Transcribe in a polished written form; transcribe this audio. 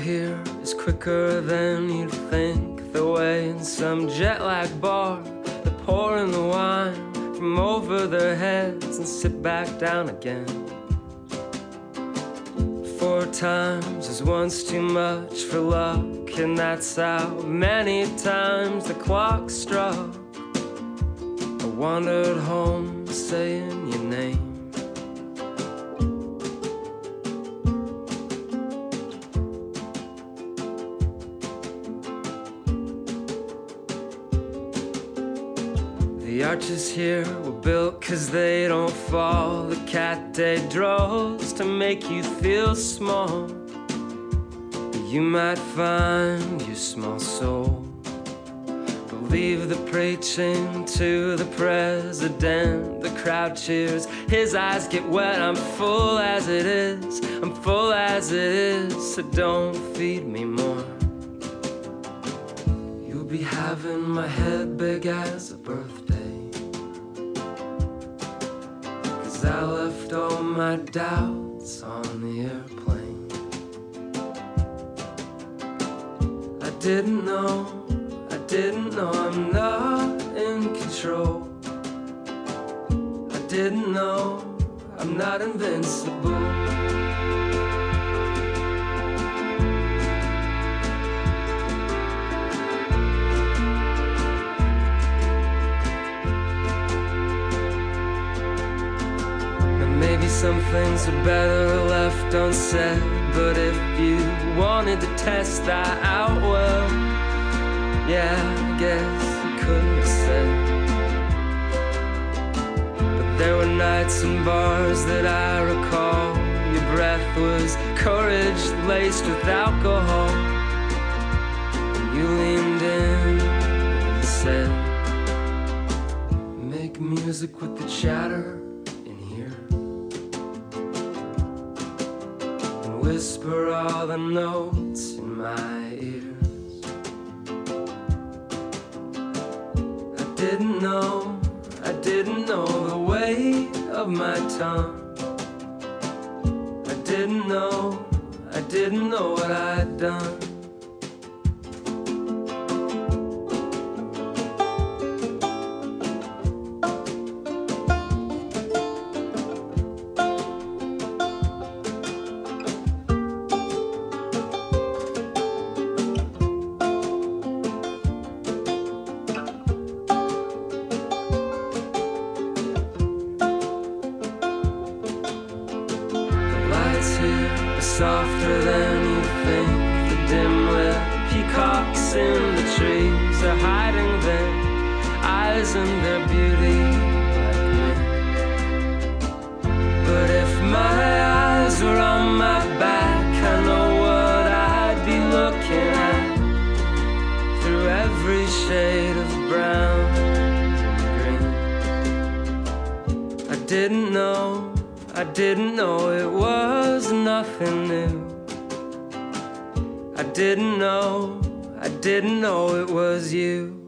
here is quicker than you'd think. The way in some jet-lag bar, they're pouring the wine from over their heads and sit back down again. 4 times is once too much for luck, and that's how many times the clock struck. I wandered home saying your name. The arches here were built 'cause they don't fall. The cat day draws to make you feel small. You might find your small soul. Believe the preaching to the president. The crowd cheers, his eyes get wet. I'm full as it is, I'm full as it is, so don't feed me more. You'll be having my head big as a birthday, I left all my doubts on the airplane. I didn't know I'm not in control. I didn't know I'm not invincible. Maybe some things are better left unsaid, but if you wanted to test that out, well, yeah, I guess you couldn't have said. But there were nights and bars that I recall. Your breath was courage laced with alcohol. You leaned in and said, make music with the chatter in here, whisper all the notes in my ears. I didn't know the weight of my tongue. I didn't know what I'd done. Softer than you think. The dim-lit peacocks in the trees are hiding their eyes and their beauty like me. But if my eyes were on my back, I know what I'd be looking at, through every shade of brown and green. I didn't know it was nothing new. I didn't know it was you.